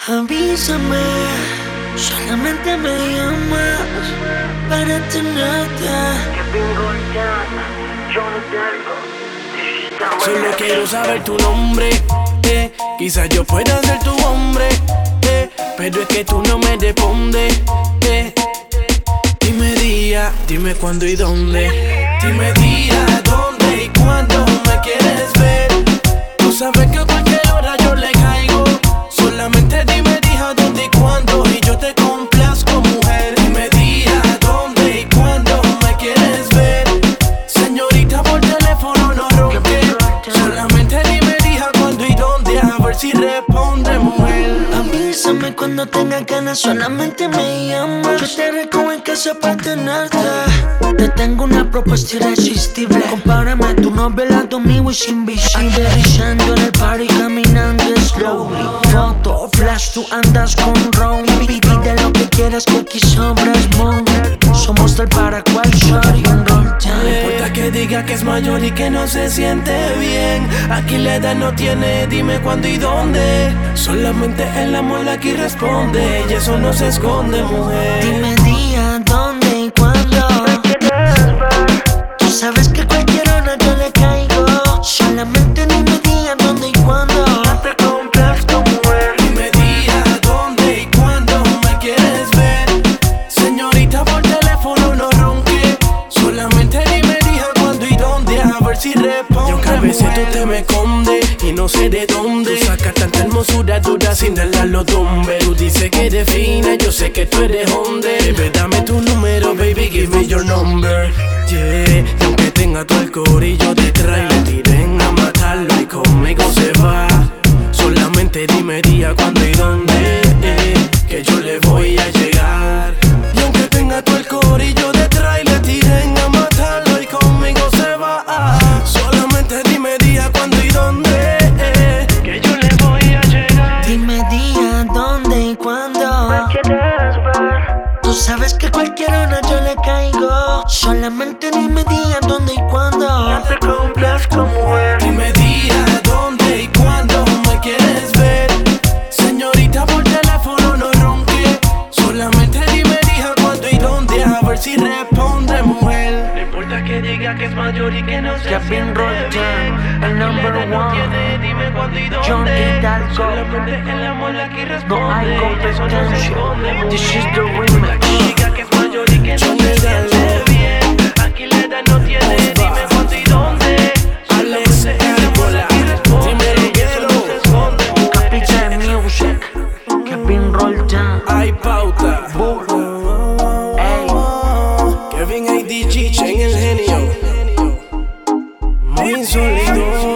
Avísame, solamente me llamas para tenerte. Solo quiero saber tu nombre, quizás yo pueda ser tu hombre, pero es que tú no me respondes, Dime día, dime cuándo y dónde. Dime día, dónde y cuándo me quieres ver. Tú sabes que a cualquier hora yo le caigo. Solamente dime día, dónde y cuándo y yo te complazco, mujer. Dime día, dónde y cuándo me quieres ver. Señorita, por teléfono no ronque. Solamente dime día, cuándo y dónde, a ver si responde, mujer. Avísame cuando tengas ganas, solamente me llamas. Yo te recojo en casa para tenerte. Te tengo una propuesta irresistible. Compárame tu novio al lado mío y sin visible. Aterrizando en el party, caminando slowly. Foto, flash, tú andas con Ron. Pide lo que quieras que aquí sobras mon. Somos del Paraguay, shorty, un roll time. No importa que diga que es mayor y que no se siente bien. Aquí la edad no tiene, dime cuándo y dónde. Solamente el amor aquí responde y eso no se esconde, mujer. Dime día, dónde y cuándo. Tú sabes que cualquier hora yo le caigo. Solamente dime día, dónde y cuándo. No te complazco, mujer. Dime día, dónde y cuándo me quieres ver. Señorita, por teléfono no ronque. Solamente dime día, cuándo y dónde, a ver si responde. Yo que a veces tú te me escondes y no sé de dónde. Tú sacas tanta hermosura dura sin darle los dumbbells. Tú dices que eres fina, yo sé que tú eres hombre. Baby, dame tu número, baby, give me your number. Yeah, y aunque tenga todo el corillo detrás y le tiren a matarlo y conmigo se va. Solamente dime día, cuándo y dónde, que yo le voy a llegar. Y aunque tenga todo el corillo detrás y le tiren a matarlo y conmigo se va. Solamente dime día, cuándo y dónde, que yo le voy a llegar. Dime día, dónde y cuándo. Tú sabes que cualquier hora yo le caigo. Solamente dime día, dónde y cuándo. No te complazco, mujer. Dime día, dónde y cuándo me quieres ver. Señorita, por teléfono no ronque. Solamente dime día, cuándo y dónde, a ver si responde, mujer. No importa que diga que es mayor y que no se Kevin siente Roldán, bien. el number Aquí la edad no one. tiene, dime cuándo y dónde. John Hidalgo. Solamente el amor aquí responde. No hay y eso no se competencia. esconde, mujer. This is the No importa que remix. diga que es mayor y que no John se Hidalgo. siente bien. Aquí la edad no tiene, dime cuándo y dónde. Alex Cárbola, dime Liguero, Capital Music, Kevin Roldán. hay pauta. Ey. Kevin ADG, Chen el genio. Muy sólido.